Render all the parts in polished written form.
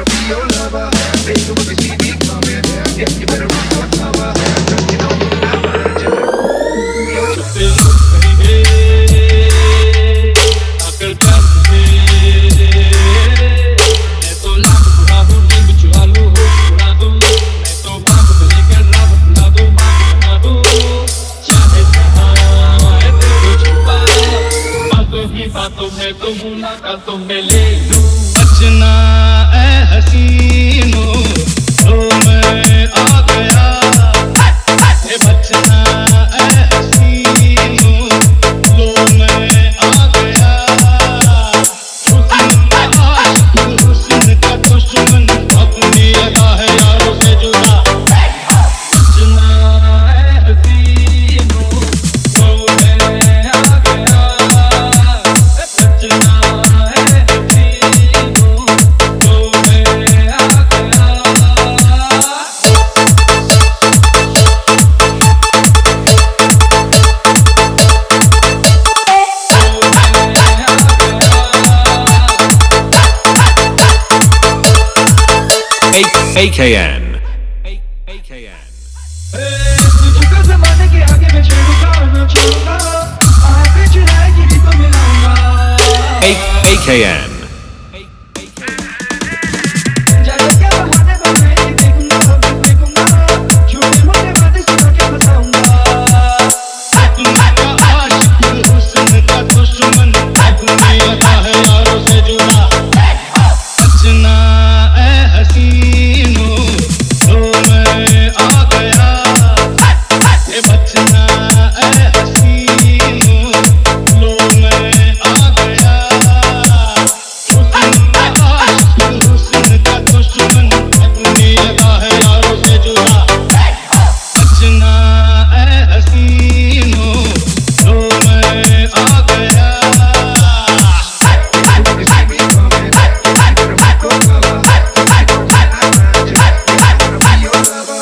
gonna be your lover. Baby, when you see me coming, yeah, you better run for cover. 'Cause you know I want you. बातों में तो मुलाकातों में ले लूं बचना ऐ हसीनो तो मैं आ गया बचना ऐ हसीनो लो मैं आ गया हुस्न का दुश्मन अपनी अदा है यारों से जुदा बचना ऐ हसीनो तो मैं आ गया AKN. तुझको ज़माने के आगे मैं छेड़ूंगा ना छोड़ूंगा आगे चढ़ाएगी भी तो मिलाऊंगा AKN. जाने क्या बहाने बनाएंगे देखूंगा सब देखूंगा झूठे मोटे बातें सुना के बताऊंगा तुम्हारा आशिक हुस्न का दुश्मन अपनी अदा है यारों से जुदा बचना ऐ हसीनो तो मैं आ गया बचना ऐ हसीनो लो मैं आ गया हुस्न का दुश्मन अपनी अदा है यारों से जुदा बचना ऐ हसीनो तो मैं आ गया When you see me coming, you better run for cover. 'Cause you know I want you. I'm gonna be your lover.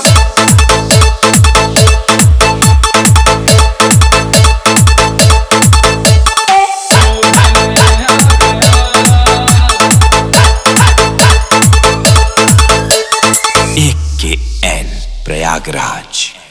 AKN Prayagraj.